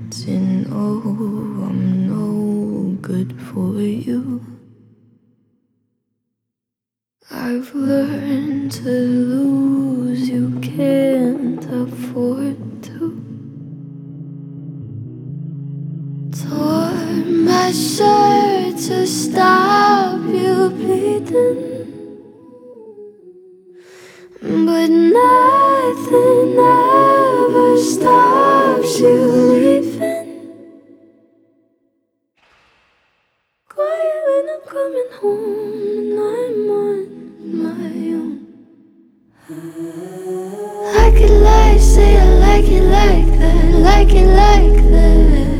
to know I'm no good for you. I've learned to lose, you can't afford to. Tore my shirt to stop you bleeding, but nothing ever stops you leaving. Quiet when I'm coming home and I'm on my own. I could lie, say I like it like that, like it like that.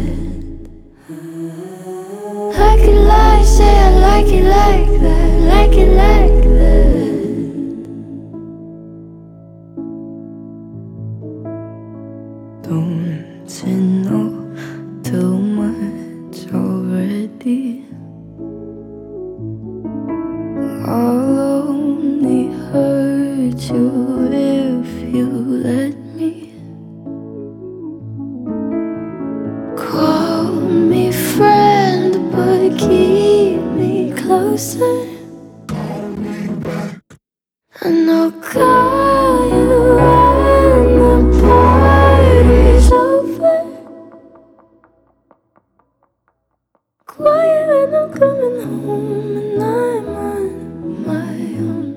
I could lie, say I like it like that, like it like that. Don't you know too much already? I'll only hurt you if you let me. Call me friend, but keep me closer. And I'll call you when the party's over. Quiet when I'm coming home and I'm on my own.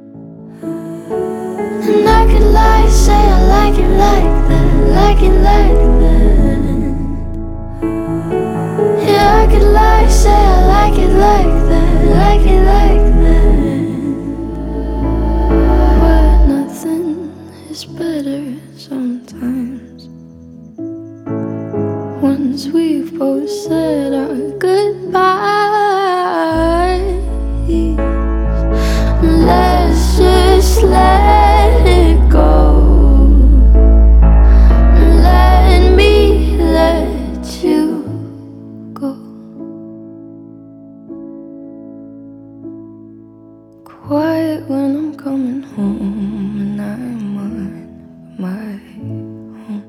And I could lie, say I like it like that, like it like that. Yeah, I could lie, say I like it like that, like it like that. But nothing is better sometimes. Once we've both said our goodbyes, let's just let it go. Let me let you go. Quiet when I'm coming home and I'm on my own.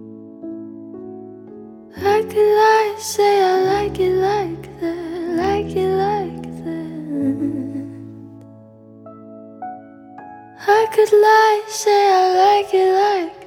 I could lie, say I like it like that, like it like that. I could lie, say I like it like